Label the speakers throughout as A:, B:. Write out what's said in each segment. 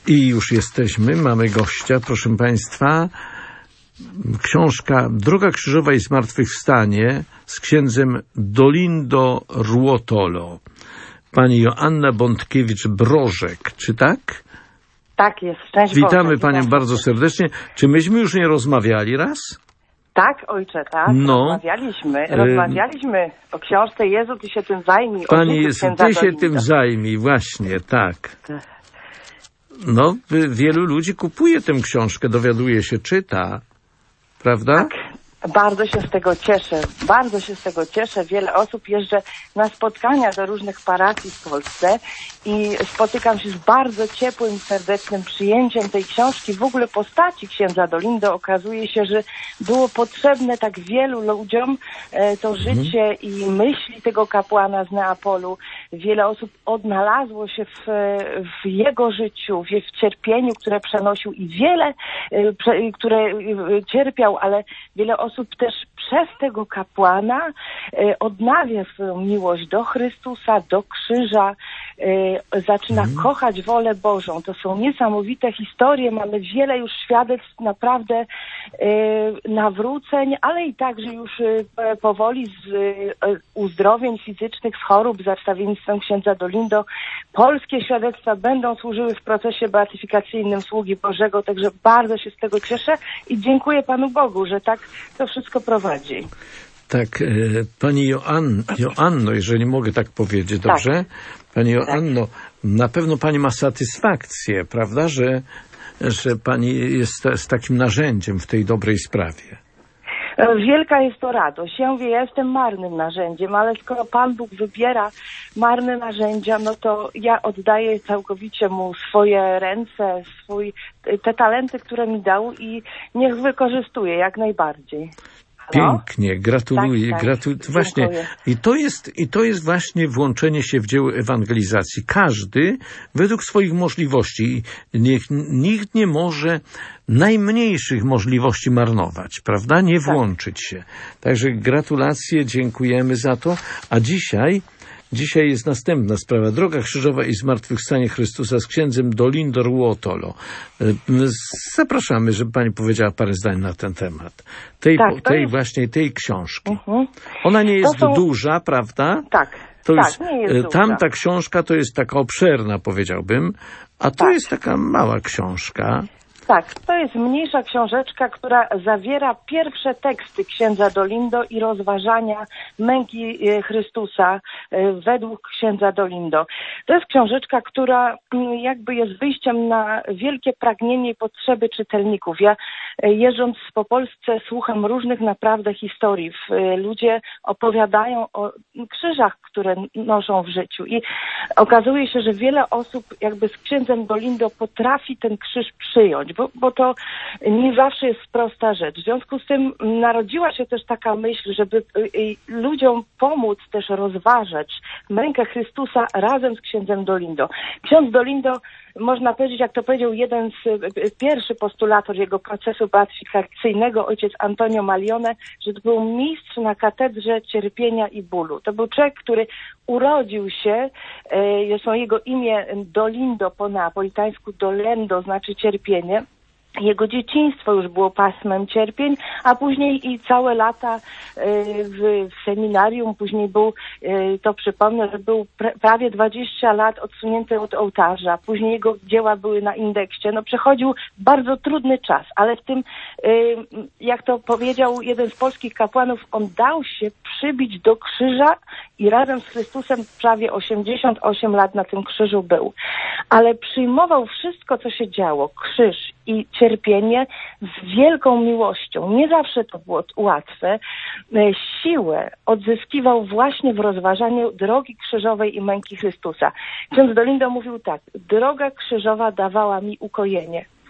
A: I już jesteśmy, mamy gościa, proszę Państwa. Książka Droga Krzyżowa i Zmartwychwstanie z księdzem Dolindo Ruotolo. Pani Joanna Bątkiewicz-Brożek, czy tak?
B: Tak jest. Szczęść
A: Witamy
B: Boże,
A: Panią bardzo serdecznie. Czy myśmy już nie rozmawiali raz?
B: Tak, ojcze, tak.
A: No.
B: Rozmawialiśmy o książce Jezu, Ty się tym zajmij.
A: Pani jest, Ty się tym zajmij, właśnie, tak. No, wielu ludzi kupuje tę książkę, dowiaduje się, czyta, prawda?
B: Tak, bardzo się z tego cieszę, Wiele osób jeżdżę na spotkania do różnych parafii w Polsce i spotykam się z bardzo ciepłym, serdecznym przyjęciem tej książki. W ogóle postaci księdza Dolindo okazuje się, że było potrzebne tak wielu ludziom to życie i myśli tego kapłana z Neapolu. Wiele osób odnalazło się w jego życiu, w cierpieniu, które przenosił i które cierpiał, ale wiele osób też przez tego kapłana odnawia swoją miłość do Chrystusa, do krzyża, zaczyna kochać wolę Bożą. To są niesamowite historie, mamy wiele już świadectw naprawdę nawróceń, ale i także już powoli z uzdrowień fizycznych, z chorób, za wstawiennictwem księdza Dolindo. Polskie świadectwa będą służyły w procesie beatyfikacyjnym sługi Bożego, także bardzo się z tego cieszę i dziękuję Panu Bogu, że tak to wszystko prowadzi.
A: Tak, Pani Joanno, jeżeli mogę tak powiedzieć, dobrze? Tak. Pani Joanno, na pewno Pani ma satysfakcję, prawda, że Pani jest z takim narzędziem w tej dobrej sprawie.
B: Wielka jest to radość. Ja mówię, ja jestem marnym narzędziem, ale skoro Pan Bóg wybiera marne narzędzia, no to ja oddaję całkowicie Mu swoje ręce, te talenty, które mi dał i niech wykorzystuje jak najbardziej.
A: Pięknie, gratuluję.
B: Tak,
A: właśnie. I to jest właśnie włączenie się w dzieło ewangelizacji. Każdy według swoich możliwości. Nikt nie może najmniejszych możliwości marnować, prawda? Nie włączyć się. Także gratulacje, dziękujemy za to. A dzisiaj jest następna sprawa. Droga Krzyżowa i Zmartwychwstanie Chrystusa z księdzem Dolindo Ruotolo. Zapraszamy, żeby Pani powiedziała parę zdań na ten temat. Tej książki. Ona nie jest duża, prawda?
B: Tak. Nie jest duża.
A: Tamta książka to jest taka obszerna, powiedziałbym, a to jest taka mała książka.
B: Tak, to jest mniejsza książeczka, która zawiera pierwsze teksty księdza Dolindo i rozważania męki Chrystusa według księdza Dolindo. To jest książeczka, która jakby jest wyjściem na wielkie pragnienie i potrzeby czytelników. Ja jeżdżąc po Polsce słucham różnych naprawdę historii. Ludzie opowiadają o krzyżach, które noszą w życiu i okazuje się, że wiele osób jakby z księdzem Dolindo potrafi ten krzyż przyjąć, bo to nie zawsze jest prosta rzecz. W związku z tym narodziła się też taka myśl, żeby ludziom pomóc też rozważać mękę Chrystusa razem z księdzem Dolindo. Ksiądz Dolindo, można powiedzieć, jak to powiedział jeden z pierwszy postulator jego procesu beatyfikacyjnego, ojciec Antonio Malione, że to był mistrz na katedrze cierpienia i bólu. To był człowiek, który urodził się, są jego imię Dolindo po neapolitańsku, dolendo znaczy cierpienie. Jego dzieciństwo już było pasmem cierpień, a później i całe lata w seminarium, później był, to przypomnę, że był prawie 20 lat odsunięty od ołtarza, później jego dzieła były na indeksie. No przechodził bardzo trudny czas, ale w tym, jak to powiedział jeden z polskich kapłanów, on dał się przybić do krzyża i razem z Chrystusem prawie 88 lat na tym krzyżu był. Ale przyjmował wszystko, co się działo, krzyż i cierpienie z wielką miłością. Nie zawsze to było łatwe. Siłę odzyskiwał właśnie w rozważaniu drogi krzyżowej i męki Chrystusa. Ksiądz Dolindo mówił tak: droga krzyżowa dawała mi ukojenie.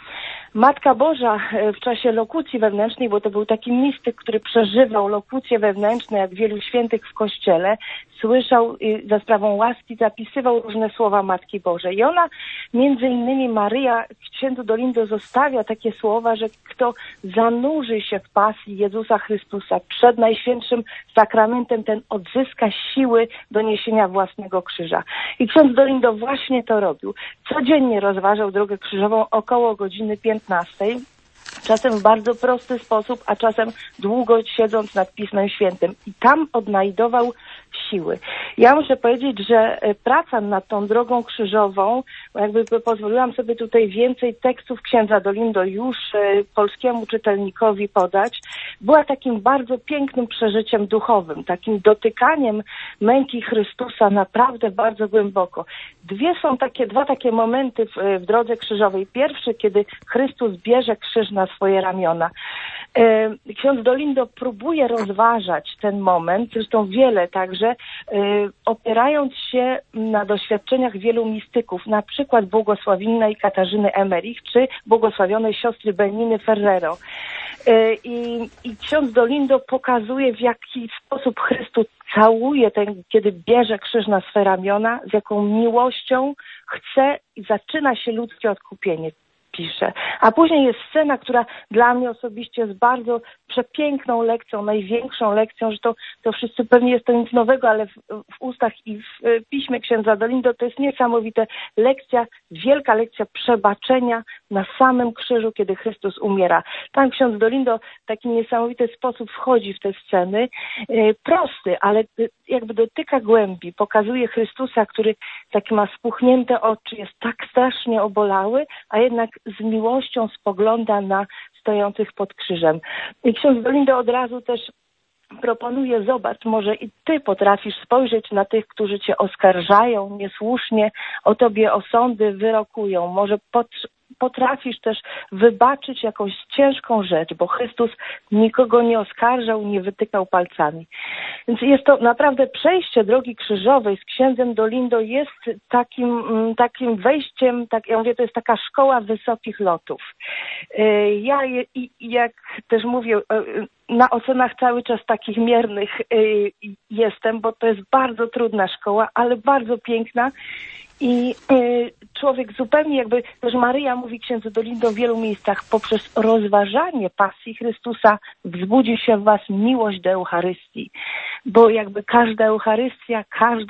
B: Matka Boża w czasie lokucji wewnętrznej, bo to był taki mistyk, który przeżywał lokucje wewnętrzne, jak wielu świętych w Kościele, słyszał za sprawą łaski, zapisywał różne słowa Matki Bożej. I ona, między innymi Maryja, księdzu Dolindo zostawia takie słowa, że kto zanurzy się w pasji Jezusa Chrystusa przed Najświętszym Sakramentem, ten odzyska siły do niesienia własnego krzyża. I ksiądz Dolindo właśnie to robił. Codziennie rozważał drogę krzyżową około godziny 15. Czasem w bardzo prosty sposób, a czasem długo siedząc nad Pismem Świętym. I tam odnajdował siły. Ja muszę powiedzieć, że praca nad tą drogą krzyżową, jakby pozwoliłam sobie tutaj więcej tekstów księdza Dolindo już polskiemu czytelnikowi podać, była takim bardzo pięknym przeżyciem duchowym, takim dotykaniem męki Chrystusa naprawdę bardzo głęboko. Dwa takie momenty w drodze krzyżowej. Pierwszy, kiedy Chrystus bierze krzyż na swoje ramiona. Ksiądz Dolindo próbuje rozważać ten moment, zresztą wiele także, opierając się na doświadczeniach wielu mistyków, na przykład błogosławionej Katarzyny Emmerich, czy błogosławionej siostry Beniny Ferrero. I ksiądz Dolindo pokazuje, w jaki sposób Chrystus całuje kiedy bierze krzyż na swe ramiona, z jaką miłością chce i zaczyna się ludzkie odkupienie. Pisze. A później jest scena, która dla mnie osobiście jest bardzo przepiękną lekcją, największą lekcją, że to wszyscy pewnie jest to nic nowego, ale w ustach i w piśmie księdza Dolindo to jest niesamowite lekcja, wielka lekcja przebaczenia na samym krzyżu, kiedy Chrystus umiera. Tam ksiądz Dolindo w taki niesamowity sposób wchodzi w te sceny, prosty, ale jakby dotyka głębi, pokazuje Chrystusa, który taki ma spuchnięte oczy, jest tak strasznie obolały, a jednak z miłością spogląda na stojących pod krzyżem. I ksiądz Dolindo od razu też proponuje, zobacz, może i ty potrafisz spojrzeć na tych, którzy cię oskarżają niesłusznie, o tobie osądy wyrokują. Może potrafisz też wybaczyć jakąś ciężką rzecz, bo Chrystus nikogo nie oskarżał, nie wytykał palcami. Więc jest to naprawdę przejście drogi krzyżowej z księdzem Dolindo jest takim wejściem, ja mówię, to jest taka szkoła wysokich lotów. Ja jak też mówię, na ocenach cały czas takich miernych jestem, bo to jest bardzo trudna szkoła, ale bardzo piękna. I człowiek zupełnie jakby, też Maryja mówi księdzu Dolindo w wielu miejscach, poprzez rozważanie pasji Chrystusa wzbudzi się w was miłość do Eucharystii. Bo jakby każda Eucharystia,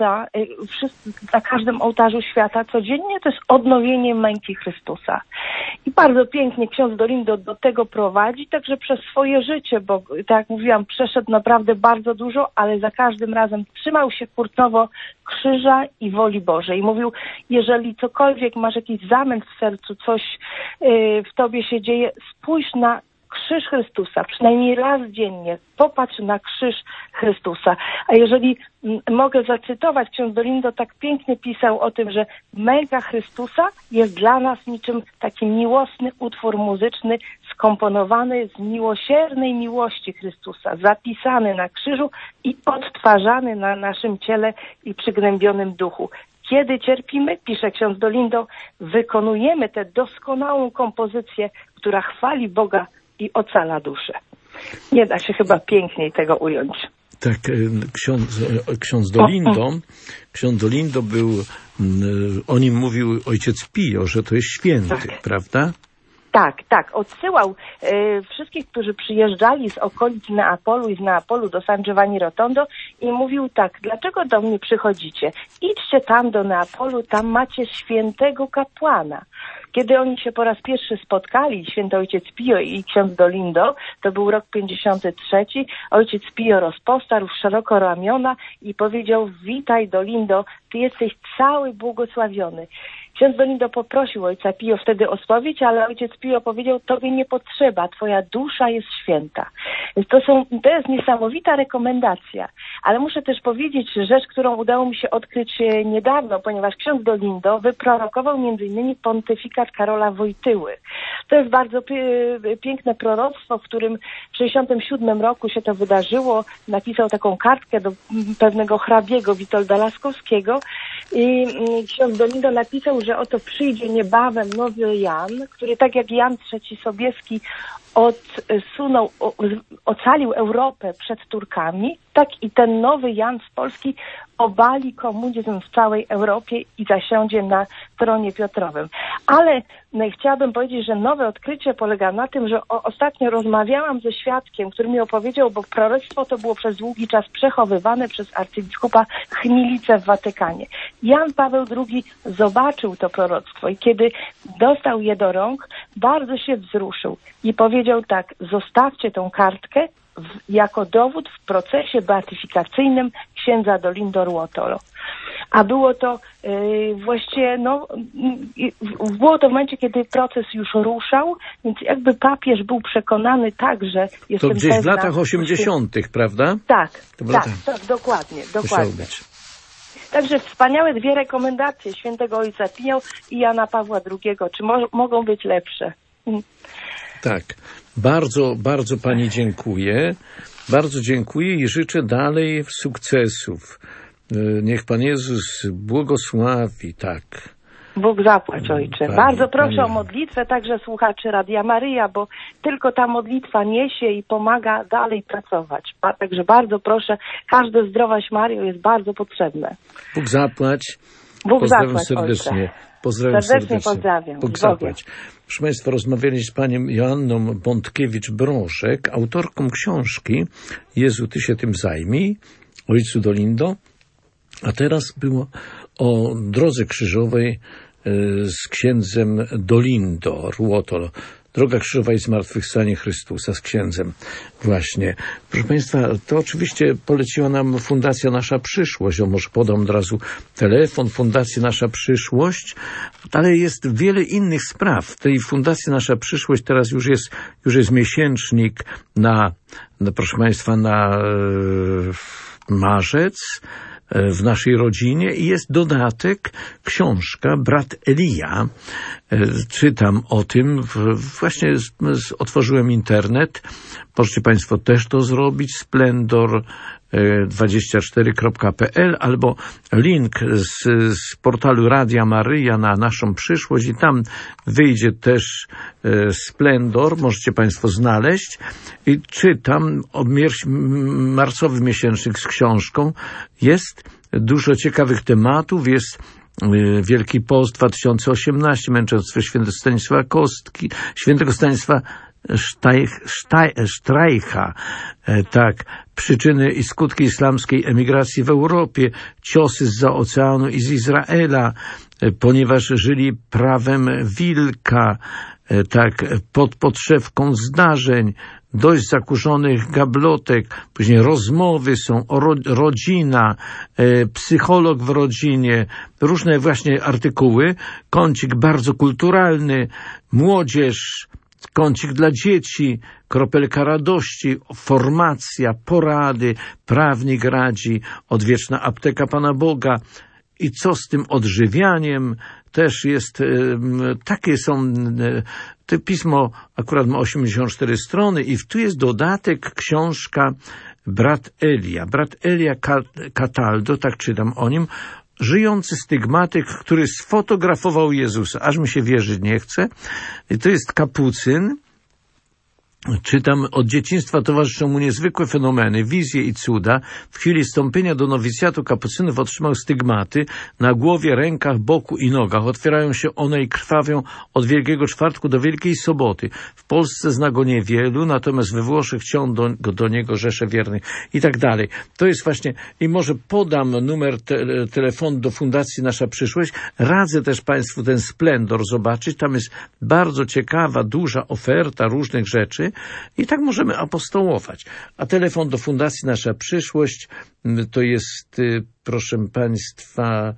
B: na każdym ołtarzu świata codziennie to jest odnowienie męki Chrystusa. I bardzo pięknie ksiądz Dolindo do tego prowadzi, także przez swoje życie, bo tak jak mówiłam, przeszedł naprawdę bardzo dużo, ale za każdym razem trzymał się kurcowo krzyża i woli Bożej. I mówił, jeżeli cokolwiek masz jakiś zamęt w sercu, coś w tobie się dzieje, spójrz na krzyż Chrystusa, przynajmniej raz dziennie, popatrz na krzyż Chrystusa. A jeżeli mogę zacytować, ksiądz Dolindo tak pięknie pisał o tym, że męka Chrystusa jest dla nas niczym taki miłosny utwór muzyczny, skomponowany z miłosiernej miłości Chrystusa, zapisany na krzyżu i odtwarzany na naszym ciele i przygnębionym duchu. Kiedy cierpimy, pisze ksiądz Dolindo, wykonujemy tę doskonałą kompozycję, która chwali Boga i ocala duszę. Nie da się chyba piękniej tego ująć.
A: Tak, ksiądz Dolindo był, o nim mówił ojciec Pio, że to jest święty, tak. Prawda?
B: Tak. Odsyłał wszystkich, którzy przyjeżdżali z okolic Neapolu i z Neapolu do San Giovanni Rotondo i mówił tak, dlaczego do mnie przychodzicie? Idźcie tam do Neapolu, tam macie świętego kapłana. Kiedy oni się po raz pierwszy spotkali, święty ojciec Pio i ksiądz Dolindo, to był rok 53, ojciec Pio rozpostarł szeroko ramiona i powiedział, witaj Dolindo, ty jesteś cały błogosławiony. Ksiądz Dolindo poprosił ojca Pio wtedy osławić, ale ojciec Pio powiedział, tobie nie potrzeba, twoja dusza jest święta. Więc to jest niesamowita rekomendacja. Ale muszę też powiedzieć rzecz, którą udało mi się odkryć niedawno, ponieważ ksiądz Dolindo wyprorokował m.in. pontyfikat Karola Wojtyły. To jest bardzo piękne proroctwo, w którym w 1967 roku się to wydarzyło. Napisał taką kartkę do pewnego hrabiego Witolda Laskowskiego I ksiądz Dolindo napisał, że oto przyjdzie niebawem nowy Jan, który tak jak Jan III Sobieski ocalił Europę przed Turkami, tak i ten nowy Jan z Polski obali komunizm w całej Europie i zasiądzie na tronie Piotrowym. Ale chciałabym powiedzieć, że nowe odkrycie polega na tym, że ostatnio rozmawiałam ze świadkiem, który mi opowiedział, bo proroctwo to było przez długi czas przechowywane przez arcybiskupa Chmielnicę w Watykanie. Jan Paweł II zobaczył to proroctwo i kiedy dostał je do rąk, bardzo się wzruszył i powiedział tak: zostawcie tą kartkę jako dowód w procesie beatyfikacyjnym księdza Dolindo Ruotolo. A było to właściwie, było to w momencie, kiedy proces już ruszał, więc jakby papież był przekonany tak, że jestem
A: to gdzieś
B: pewna,
A: w latach 80., prawda?
B: Tak, dokładnie.
A: Być.
B: Także wspaniałe dwie rekomendacje świętego Ojca Pio i Jana Pawła II. Czy mogą być lepsze?
A: Tak. Bardzo, bardzo Pani dziękuję. Bardzo dziękuję i życzę dalej sukcesów. Niech Pan Jezus błogosławi, tak.
B: Bóg zapłać, Ojcze. Bardzo proszę o modlitwę także słuchaczy Radia Maryja, bo tylko ta modlitwa niesie i pomaga dalej pracować. Także bardzo proszę, każde zdrowaś Mario jest bardzo potrzebne.
A: Bóg zapłać.
B: Bóg
A: pozdrawiam
B: zapłać,
A: serdecznie.
B: Ojcze.
A: Pozdrawiam serdecznie.
B: Pozdrawiam.
A: Bóg zapłać. Proszę Państwa, rozmawialiśmy z panią Joanną Bątkiewicz-Brążek, autorką książki Jezu, Ty się tym zajmij, ojcu Dolindo. A teraz było o drodze krzyżowej z księdzem Dolindo Ruotolo. Droga krzyżowa i zmartwychwstanie Chrystusa z księdzem. Właśnie. Proszę Państwa, to oczywiście poleciła nam Fundacja Nasza Przyszłość. Może podam od razu telefon Fundacji Nasza Przyszłość, ale jest wiele innych spraw. W tej Fundacji Nasza Przyszłość teraz już jest miesięcznik proszę Państwa, na marzec w naszej rodzinie i jest dodatek, książka Brat Elia. Czytam o tym, właśnie otworzyłem internet, możecie Państwo też to zrobić, splendor24.pl albo link z portalu Radia Maryja na naszą przyszłość i tam wyjdzie też Splendor, możecie Państwo znaleźć i czytam marcowy miesięcznik z książką. Jest dużo ciekawych tematów, jest Wielki Post 2018, męczeństwo świętego Stanisława Sztrajcha, tak, przyczyny i skutki islamskiej emigracji w Europie, ciosy zza oceanu i z Izraela, ponieważ żyli prawem wilka, tak, pod podszewką zdarzeń, dość zakurzonych gablotek, później rozmowy są o rodzina, psycholog w rodzinie, różne właśnie artykuły, kącik bardzo kulturalny, młodzież, kącik dla dzieci, kropelka radości, formacja, porady, prawnik radzi, odwieczna apteka Pana Boga. I co z tym odżywianiem? Też jest, takie są, to pismo akurat ma 84 strony i tu jest dodatek, książka Brat Elia. Brat Elia Cataldo, tak czytam o nim, żyjący stygmatyk, który sfotografował Jezusa. Aż mi się wierzyć nie chce. I to jest kapucyn. Czytam, od dzieciństwa towarzyszą mu niezwykłe fenomeny, wizje i cuda. W chwili wstąpienia do nowicjatu kapucynów otrzymał stygmaty na głowie, rękach, boku i nogach. Otwierają się one i krwawią od Wielkiego Czwartku do Wielkiej Soboty. W Polsce zna go niewielu, natomiast we Włoszech ciąg do niego rzesze wiernych i tak dalej. To jest właśnie, i może podam numer telefonu do Fundacji Nasza Przyszłość. Radzę też Państwu ten Splendor zobaczyć. Tam jest bardzo ciekawa, duża oferta różnych rzeczy. I tak możemy apostołować. A telefon do Fundacji Nasza Przyszłość to jest, proszę Państwa,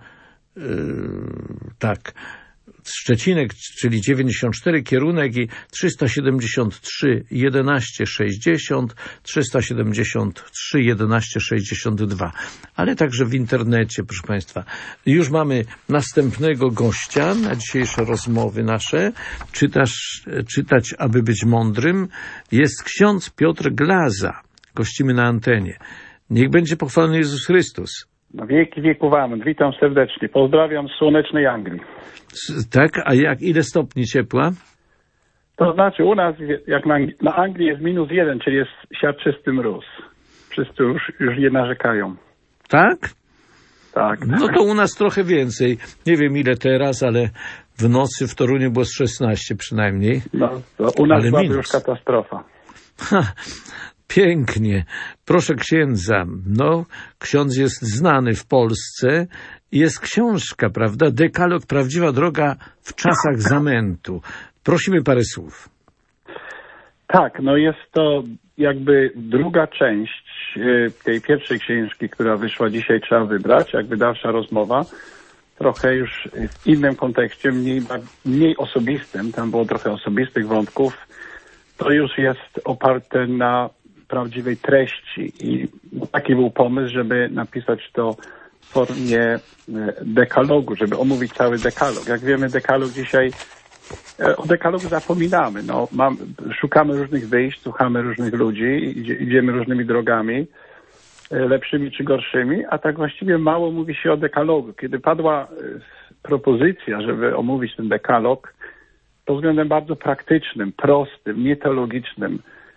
A: tak, Szczecinek, czyli 94 kierunek i 373 11 60, 373 11 62. Ale także w internecie, proszę Państwa. Już mamy następnego gościa na dzisiejsze rozmowy nasze. Czytać, aby być mądrym. Jest ksiądz Piotr Glaza. Gościmy na antenie. Niech będzie pochwalony Jezus Chrystus.
C: No wieki wieków amen. Witam serdecznie. Pozdrawiam z słonecznej Anglii.
A: Tak? A ile stopni ciepła?
C: To znaczy u nas, jak na Anglii jest -1, czyli jest siarczysty mróz. Wszyscy już nie narzekają.
A: Tak?
C: Tak.
A: No to u nas trochę więcej. Nie wiem ile teraz, ale w nocy w Toruniu było z 16 przynajmniej.
C: No, to u nas była już katastrofa.
A: Pięknie. Proszę księdza, no ksiądz jest znany w Polsce. Jest książka, prawda? Dekalog, prawdziwa droga w czasach zamętu. Prosimy parę słów.
C: Tak, no jest to jakby druga część tej pierwszej książki, która wyszła dzisiaj, trzeba wybrać, jakby dalsza rozmowa. Trochę już w innym kontekście, mniej osobistym, tam było trochę osobistych wątków. To już jest oparte na prawdziwej treści i taki był pomysł, żeby napisać to w formie dekalogu, żeby omówić cały dekalog. Jak wiemy, dekalog dzisiaj, o dekalogu zapominamy. No, szukamy różnych wyjść, słuchamy różnych ludzi, idziemy różnymi drogami, lepszymi czy gorszymi, a tak właściwie mało mówi się o dekalogu. Kiedy padła propozycja, żeby omówić ten dekalog, pod względem bardzo praktycznym, prostym, nieteologicznym,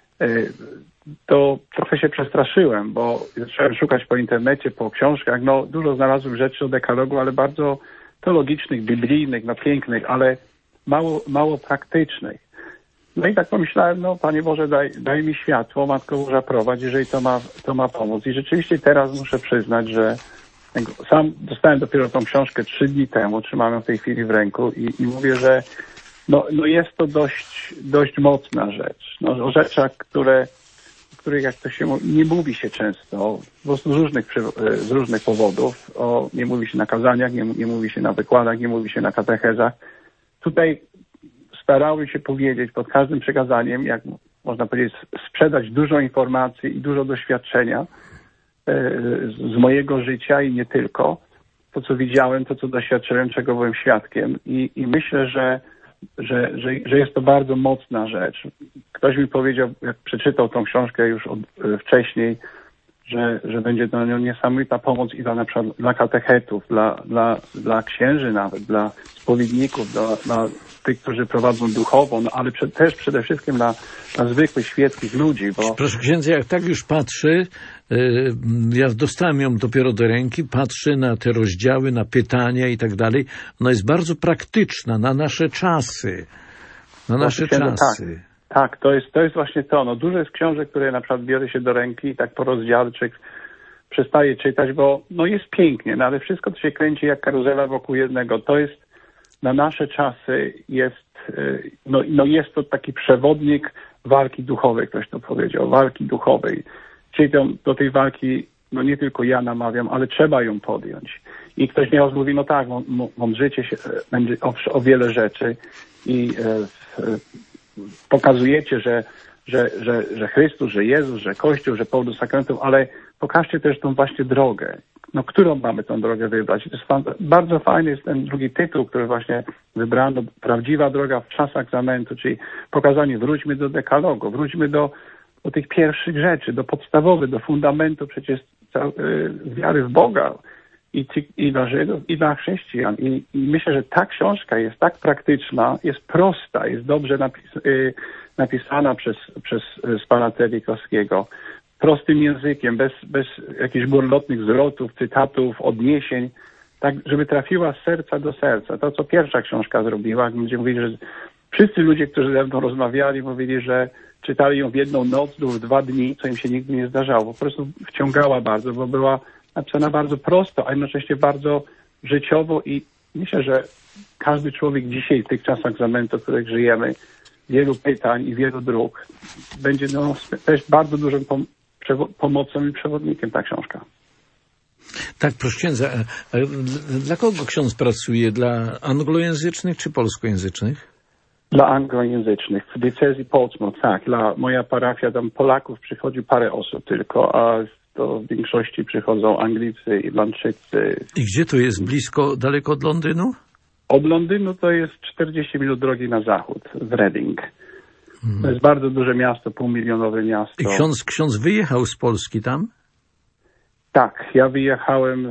C: to trochę się przestraszyłem, bo zacząłem szukać po internecie, po książkach. No, dużo znalazłem rzeczy o dekalogu, ale bardzo teologicznych, biblijnych, no pięknych, ale mało praktycznych. No i tak pomyślałem, no Panie Boże, daj mi światło, Matko Boża prowadź, jeżeli to ma pomóc. I rzeczywiście teraz muszę przyznać, że sam dostałem dopiero tą książkę 3 dni temu, trzymam ją w tej chwili w ręku i mówię, że no jest to dość mocna rzecz. No, o rzeczach, których jak to się nie mówi się często, po prostu z różnych powodów. Nie mówi się na kazaniach, nie mówi się na wykładach, nie mówi się na katechezach. Tutaj starałem się powiedzieć pod każdym przekazaniem, jak można powiedzieć, sprzedać dużo informacji i dużo doświadczenia z mojego życia i nie tylko. To, co widziałem, to, co doświadczyłem, czego byłem świadkiem. I myślę, że jest to bardzo mocna rzecz. Ktoś mi powiedział, jak przeczytał tą książkę już wcześniej, że będzie to niesamowita pomoc i na przykład dla katechetów, dla księży nawet, dla spowiedników, dla tych, którzy prowadzą duchowo, no ale też przede wszystkim dla zwykłych, świeckich ludzi. Bo...
A: Proszę księdza, jak tak już patrzę, ja dostałem ją dopiero do ręki, patrzę na te rozdziały, na pytania i tak dalej. Ona jest bardzo praktyczna na nasze czasy. Na nasze czasy.
C: Tak, to jest właśnie to. No, dużo jest książek, które na przykład bierze się do ręki i tak po rozdziale człowiek przestaje czytać, bo no jest pięknie, no, ale wszystko to się kręci jak karuzela wokół jednego. To jest na nasze czasy jest to taki przewodnik walki duchowej, ktoś to powiedział, walki duchowej. Czyli do tej walki no nie tylko ja namawiam, ale trzeba ją podjąć. I ktoś nieraz mówi, no tak, mądrzycie się będzie o wiele rzeczy i pokazujecie, że Chrystus, że Jezus, że Kościół, że powód do sakramentów, ale pokażcie też tą właśnie drogę. No, którą mamy tą drogę wybrać? I to jest bardzo fajny jest ten drugi tytuł, który właśnie wybrano, prawdziwa droga w czasach zamętu, czyli pokazanie, wróćmy do dekalogu, wróćmy do tych pierwszych rzeczy, do podstawowych, do fundamentu przecież wiary w Boga i dla Żydów, i dla chrześcijan. I myślę, że ta książka jest tak praktyczna, jest prosta, jest dobrze napisana przez pana Terlikowskiego, prostym językiem, bez jakichś górnolotnych zwrotów, cytatów, odniesień, tak, żeby trafiła z serca do serca. To, co pierwsza książka zrobiła, gdzie mówili, że wszyscy ludzie, którzy ze mną rozmawiali, mówili, że czytali ją w jedną noc lub w 2 dni, co im się nigdy nie zdarzało. Po prostu wciągała bardzo, bo była napisana bardzo prosto, a jednocześnie bardzo życiowo i myślę, że każdy człowiek dzisiaj w tych czasach zamętu, w których żyjemy, wielu pytań i wielu dróg, będzie też bardzo dużą pomocą i przewodnikiem ta książka.
A: Tak, proszę księdza, dla kogo ksiądz pracuje? Dla anglojęzycznych czy polskojęzycznych?
C: Dla anglojęzycznych. W diecezji Portsmouth, tak. Moja parafia, tam Polaków przychodzi parę osób tylko, a to w większości przychodzą Anglicy, Irlandczycy.
A: I gdzie to jest? Blisko, daleko od Londynu?
C: Od Londynu to jest 40 minut drogi na zachód, w Reading. To jest bardzo duże miasto, półmilionowe miasto.
A: I ksiądz wyjechał z Polski tam?
C: Tak, ja wyjechałem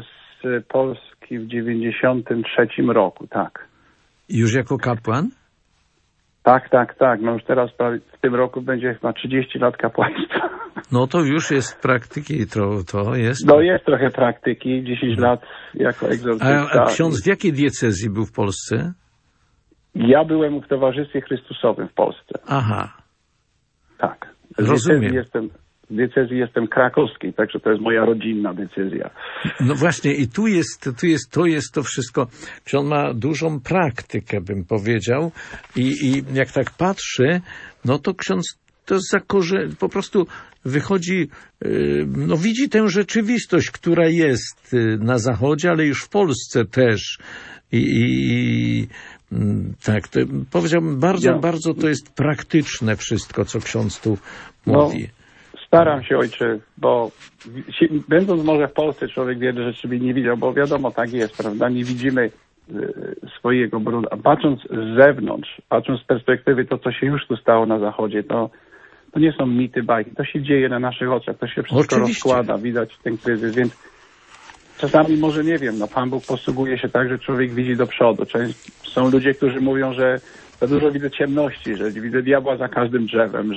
C: z Polski w 93 roku, tak.
A: Już jako kapłan?
C: Tak. No już teraz w tym roku będzie chyba 30 lat kapłaństwa.
A: No to już jest praktyki, to jest.
C: No jest trochę praktyki, 10 lat jako egzorcysta.
A: A ksiądz w jakiej diecezji był w Polsce?
C: Ja byłem w Towarzystwie Chrystusowym w Polsce.
A: Aha.
C: Tak.
A: Rozumiem.
C: W diecezji jestem krakowskiej, także to jest moja rodzinna decyzja.
A: No właśnie i to jest to wszystko. Ksiądz ma dużą praktykę, bym powiedział. I jak tak patrzę, no to ksiądz to po prostu wychodzi, no widzi tę rzeczywistość, która jest na Zachodzie, ale już w Polsce też. Tak, to powiedziałbym, bardzo to jest praktyczne wszystko, co ksiądz tu mówi.
C: Staram się, ojcze, bo będąc może w Polsce, człowiek wiele rzeczy by nie widział, bo wiadomo, tak jest, prawda? Nie widzimy swojego brudu. A patrząc z zewnątrz, patrząc z perspektywy to, co się już tu stało na Zachodzie, to nie są mity, bajki. To się dzieje na naszych oczach. To się wszystko rozkłada. Widać ten kryzys, więc czasami może nie wiem, Pan Bóg posługuje się tak, że człowiek widzi do przodu. Są ludzie, którzy mówią, że za dużo widzę ciemności, że widzę diabła za każdym drzewem,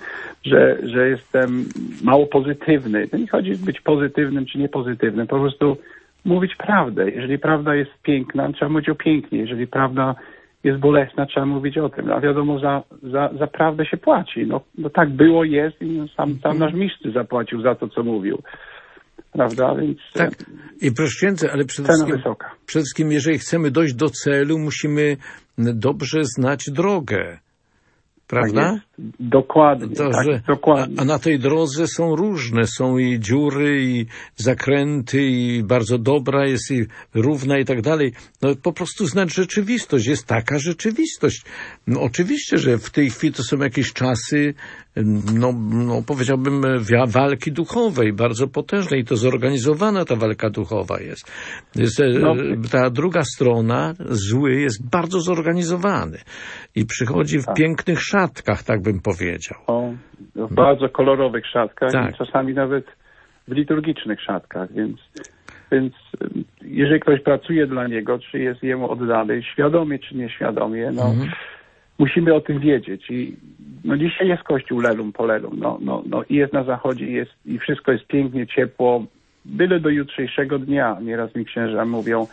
C: że jestem mało pozytywny. To nie chodzi być pozytywnym czy niepozytywnym, po prostu mówić prawdę. Jeżeli prawda jest piękna, trzeba mówić o pięknie. Jeżeli prawda jest bolesna, trzeba mówić o tym. A wiadomo, za prawdę się płaci. No tak było, jest i sam nasz mistrz zapłacił za to, co mówił. Prawda? Więc
A: tak. I proszę księdza, ale przede wszystkim, jeżeli chcemy dojść do celu, musimy dobrze znać drogę. Prawda?
C: Tak jest. Dokładnie. Dokładnie.
A: A na tej drodze są różne. Są i dziury, i zakręty, i bardzo dobra jest, i równa, i tak dalej. No po prostu znać rzeczywistość. Jest taka rzeczywistość. No oczywiście, że w tej chwili to są jakieś czasy, no powiedziałbym, walki duchowej, bardzo potężnej. I to zorganizowana ta walka duchowa jest. Ta druga strona, zły, jest bardzo zorganizowany. I przychodzi w pięknych szatkach, tak bym powiedział.
C: W bardzo kolorowych szatkach,
A: tak.
C: I czasami nawet w liturgicznych szatkach, więc jeżeli ktoś pracuje dla Niego, czy jest Jemu oddany, świadomie czy nieświadomie, musimy o tym wiedzieć. I dzisiaj jest Kościół lelum polelum, i jest na Zachodzie, i wszystko jest pięknie, ciepło, byle do jutrzejszego dnia. Nieraz mi księża mówią,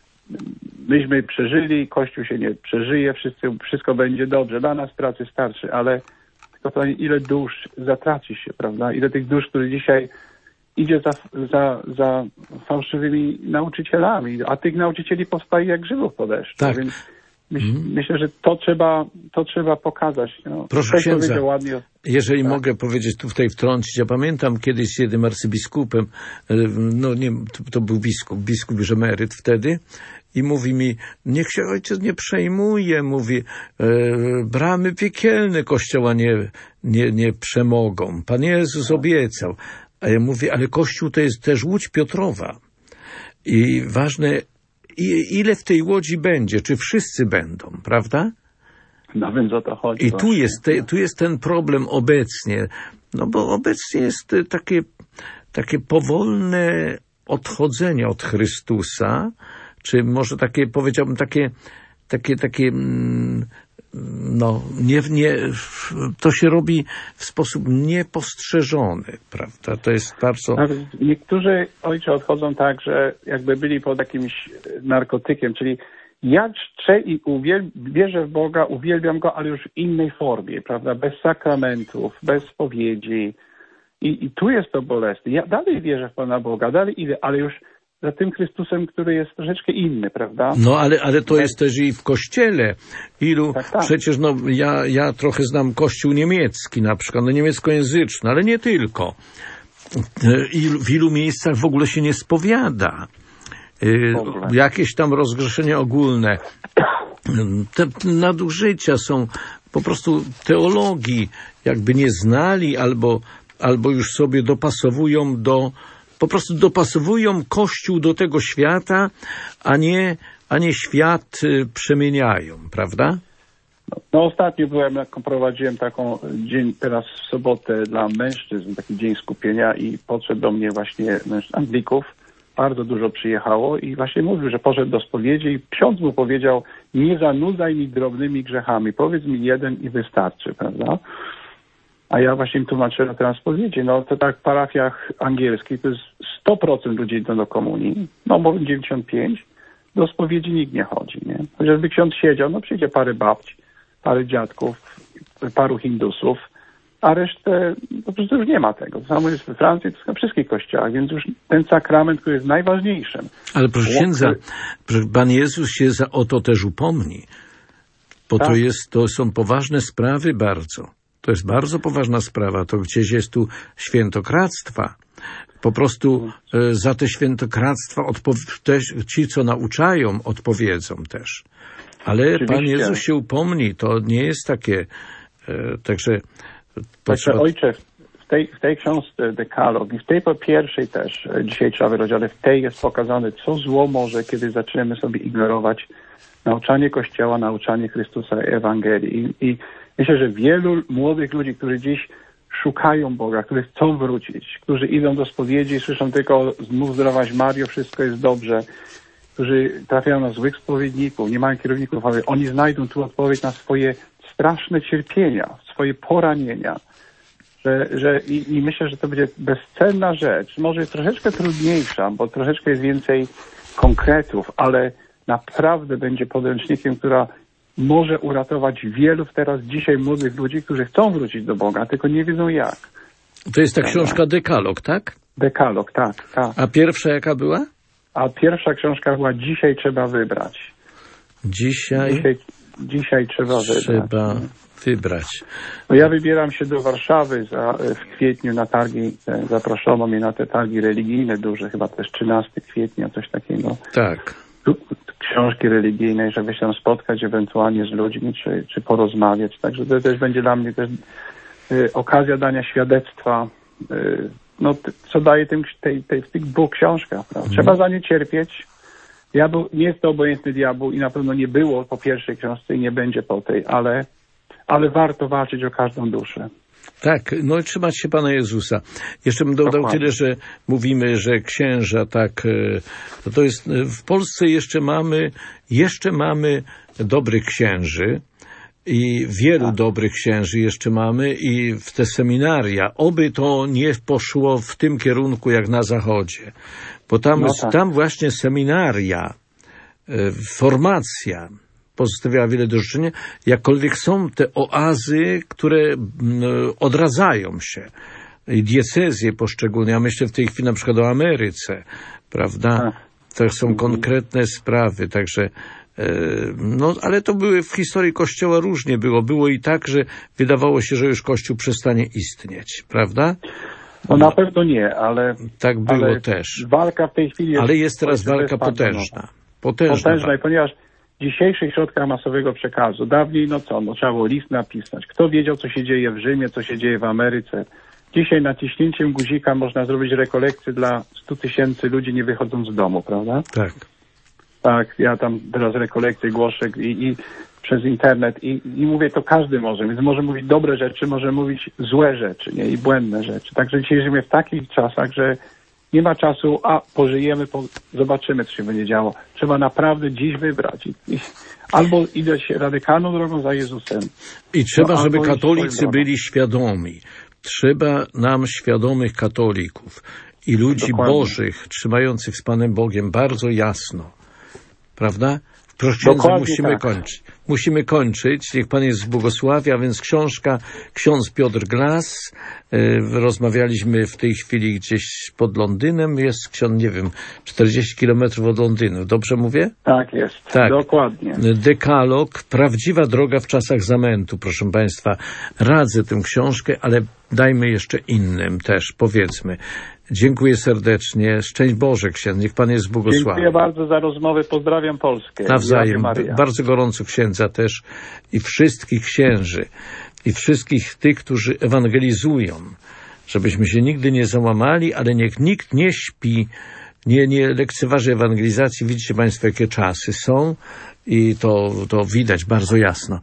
C: myśmy przeżyli, Kościół się nie przeżyje, wszystko będzie dobrze. Dla nas pracy starczy, ale tylko to ile dusz zatraci się, prawda? Ile tych dusz, które dzisiaj idzie za fałszywymi nauczycielami, a tych nauczycieli powstaje jak grzybów po deszczu.
A: Tak.
C: Więc myślę, że to trzeba pokazać.
A: Proszę księdza, jeżeli mogę powiedzieć, tutaj wtrącić, ja pamiętam kiedyś z jednym arcybiskupem, to był biskup już emeryt wtedy, i mówi mi, niech się ojciec nie przejmuje, mówi, bramy piekielne Kościoła nie przemogą. Pan Jezus obiecał. A ja mówię, ale Kościół to jest też łódź Piotrowa. I ważne, ile w tej łodzi będzie, czy wszyscy będą, prawda?
C: No więc o to chodzi.
A: I tu jest ten problem obecnie, bo obecnie jest takie powolne odchodzenie od Chrystusa, czy może takie, powiedziałbym, to się robi w sposób niepostrzeżony, prawda? To jest bardzo...
C: Niektórzy, ojcze, odchodzą tak, że jakby byli pod jakimś narkotykiem, czyli ja czczę i wierzę w Boga, uwielbiam Go, ale już w innej formie, prawda? Bez sakramentów, bez spowiedzi. I tu jest to bolesne. Ja dalej wierzę w Pana Boga, dalej idę, ale już za tym Chrystusem, który jest troszeczkę inny, prawda?
A: No, ale to jest też i w Kościele. Przecież, ja trochę znam Kościół niemiecki na przykład, niemieckojęzyczny, ale nie tylko. W ilu miejscach w ogóle się nie spowiada. Jakieś tam rozgrzeszenia ogólne. Te nadużycia są po prostu teologii, jakby nie znali, albo już sobie dopasowują Kościół do tego świata, a nie świat przemieniają, prawda?
C: Ostatnio prowadziłem taką dzień, teraz w sobotę dla mężczyzn, taki dzień skupienia i podszedł do mnie właśnie Anglików, bardzo dużo przyjechało i właśnie mówił, że poszedł do spowiedzi i ksiądz mu powiedział: nie zanudzaj mi drobnymi grzechami, powiedz mi jeden i wystarczy, prawda? A ja właśnie im tłumaczyłem na spowiedzi. No to tak w parafiach angielskich to jest 100% ludzi idą do komunii, no bo 95%, do spowiedzi nikt nie chodzi, nie? Chociażby ksiądz siedział, no przyjdzie parę babci, parę dziadków, paru Hindusów, a resztę, no przecież już nie ma tego. To samo jest we Francji, to jest we wszystkich kościołach, więc już ten sakrament, który jest najważniejszym.
A: Ale proszę księdza, Pan Jezus się o to też upomni, bo
C: tak.
A: to są poważne sprawy bardzo. To jest bardzo poważna sprawa, to gdzieś jest tu świętokradztwa. Po prostu za te świętokradztwa ci, co nauczają, odpowiedzą też. Ale oczywiście. Pan Jezus się upomni, to nie jest takie, także...
C: Ojcze, w tej książce Dekalog i w tej po pierwszej też, dzisiaj trzeba wyrobić, ale w tej jest pokazane, co zło może, kiedy zaczniemy sobie ignorować nauczanie Kościoła, nauczanie Chrystusa i Ewangelii. I myślę, że wielu młodych ludzi, którzy dziś szukają Boga, którzy chcą wrócić, którzy idą do spowiedzi i słyszą tylko znów zdrowaś Mario, wszystko jest dobrze, którzy trafiają na złych spowiedników, nie mają kierowników, ale oni znajdą tu odpowiedź na swoje straszne cierpienia, swoje poranienia. I myślę, że to będzie bezcenna rzecz. Może jest troszeczkę trudniejsza, bo troszeczkę jest więcej konkretów, ale naprawdę będzie podręcznikiem, która może uratować wielu teraz dzisiaj młodych ludzi, którzy chcą wrócić do Boga, tylko nie wiedzą jak.
A: To jest ta książka Dekalog, tak?
C: Dekalog, tak.
A: A pierwsza jaka była?
C: A pierwsza książka była Dzisiaj trzeba wybrać. Dzisiaj trzeba
A: wybrać.
C: No ja wybieram się do Warszawy w kwietniu na targi, zaproszono mnie na te targi religijne duże, chyba też 13 kwietnia, coś takiego.
A: Tak.
C: Książki religijnej, żeby się tam spotkać ewentualnie z ludźmi, czy porozmawiać. Także to też będzie dla mnie też okazja dania świadectwa, no, co daje w tych dwóch książkach. Trzeba za nie cierpieć. Nie jest to obojętny diabeł i na pewno nie było po pierwszej książce i nie będzie po tej, ale warto walczyć o każdą duszę.
A: Tak, no i trzymać się Pana Jezusa. Jeszcze bym dodał tyle, że mówimy, że księża, tak, to jest, w Polsce jeszcze mamy dobrych księży i wielu dobrych księży jeszcze mamy i w te seminaria, oby to nie poszło w tym kierunku jak na Zachodzie, bo tam właśnie seminaria, formacja pozostawiała wiele do życzenia, jakkolwiek są te oazy, które odradzają się. I diecezje poszczególne, ja myślę w tej chwili na przykład o Ameryce, prawda? To są konkretne sprawy, także no, ale to były w historii Kościoła różnie było. Było i tak, że wydawało się, że już Kościół przestanie istnieć, prawda?
C: No na pewno nie, ale...
A: Tak było też.
C: Walka w tej chwili jest...
A: Ale jest teraz walka potężna.
C: Potężna, i ponieważ w dzisiejszych środkach masowego przekazu, dawniej trzeba było list napisać. Kto wiedział, co się dzieje w Rzymie, co się dzieje w Ameryce? Dzisiaj naciśnięciem guzika można zrobić rekolekcję dla 100 000 ludzi, nie wychodząc z domu, prawda?
A: Tak.
C: Tak, ja tam teraz rekolekcje głoszę i przez internet i mówię, to każdy może, więc może mówić dobre rzeczy, może mówić złe rzeczy, nie? I błędne rzeczy. Także dzisiaj żyjemy w takich czasach, że nie ma czasu, pożyjemy, zobaczymy, co się będzie działo. Trzeba naprawdę dziś wybrać. Albo iść radykalną drogą za Jezusem.
A: I trzeba, żeby katolicy byli świadomi. Trzeba nam świadomych katolików i ludzi bożych, trzymających z Panem Bogiem bardzo jasno. Prawda? Proszę księdza, musimy kończyć. Niech Pan jest błogosławia, więc książka ksiądz Piotr Glas. Rozmawialiśmy w tej chwili gdzieś pod Londynem. Jest ksiądz, 40 kilometrów od Londynu. Dobrze mówię?
C: Tak jest. Tak. Dokładnie.
A: Dekalog, prawdziwa droga w czasach zamętu. Proszę Państwa, radzę tę książkę, ale dajmy jeszcze innym też, powiedzmy. Dziękuję serdecznie. Szczęść Boże, księdz. Niech Pan jest błogosławiony.
C: Dziękuję bardzo za rozmowę. Pozdrawiam Polskę.
A: Nawzajem. Bardzo gorąco księdza też i wszystkich księży i wszystkich tych, którzy ewangelizują, żebyśmy się nigdy nie załamali, ale niech nikt nie śpi, nie lekceważy ewangelizacji. Widzicie Państwo, jakie czasy są i to widać bardzo jasno.